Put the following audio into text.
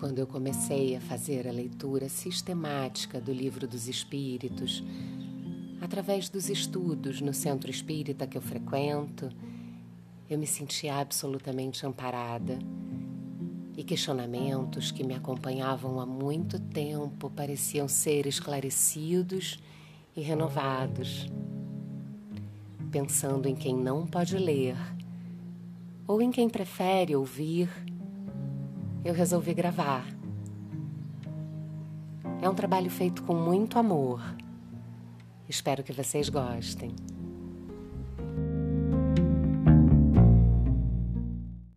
quando eu comecei a fazer a leitura sistemática do Livro dos Espíritos, através dos estudos no centro espírita que eu frequento, eu me sentia absolutamente amparada. E questionamentos que me acompanhavam há muito tempo pareciam ser esclarecidos e renovados. Pensando em quem não pode ler, ou em quem prefere ouvir, eu resolvi gravar. É um trabalho feito com muito amor. Espero que vocês gostem.